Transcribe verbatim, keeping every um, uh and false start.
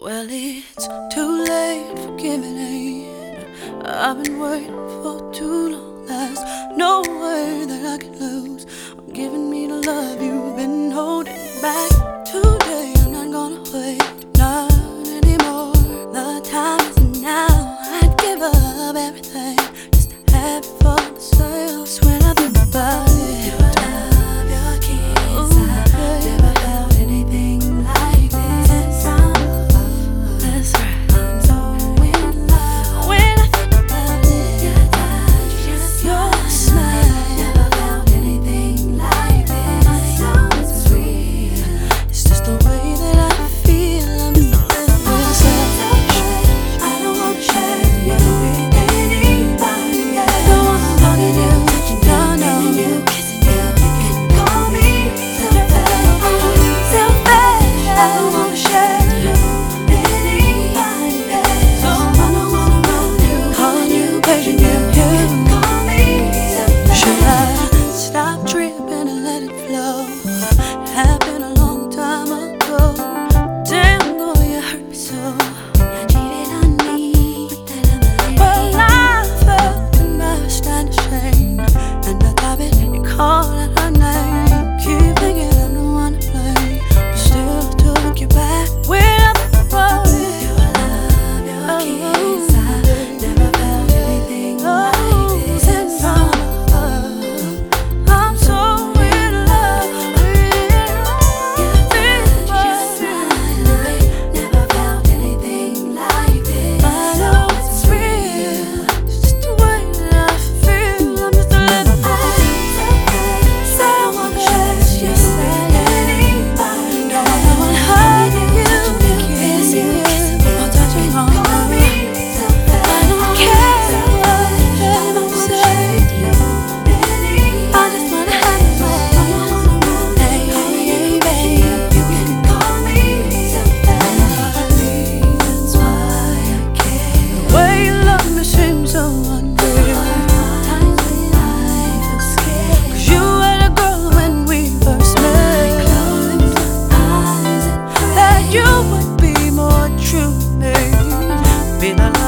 Well, it's too late for giving in. I've been waiting for too long. There's no way that I can lose. I'm giving me the love you've been holding back. Today I'm not gonna wait, not anymore. The time is now. I'd give up everything just to have it for myself. When I think about it, your love, your kiss, I've never felt anything like this. That's right, I'm so in love. When I think about it, your touch, your smile, never felt anything like this. It's real, it's just the way that I feel. I'm just living myself. I don't wanna share you with anybody else. Don't wanna hug you, touching you, feeling you, kissing you. You can call me selfish, selfish. I don't wanna share you with anybody else. So I don't wanna run you, calling you, paging you. You can call me selfish. Should I stop tripping and let it flow? Happened a long time ago. Damn, boy, you hurt me so. You cheated on me with that other lady. Well, I felt embarrassed and ashamed, and I thought it and called out her name. Keep thinking I'm the one to blame, but still took you back. When I think about it, your love, your kiss, I never felt anything like this. I'm so in love with your touch, your smile. Never felt anything like this. I know it's real, it's just the way that I feel. I'm just a little bit. Say I wanna share you with anybody. Don't wanna hug you, kiss you, or touch you on me. I don't care what anyone says. I just wanna have you. Hey, hey, baby, you can call me selfish. That's why I care. The way you love me seems so unreal. Times when I feel scared, 'cause you were the girl when we first met. Close my eyes and that you would be more true to me. Be the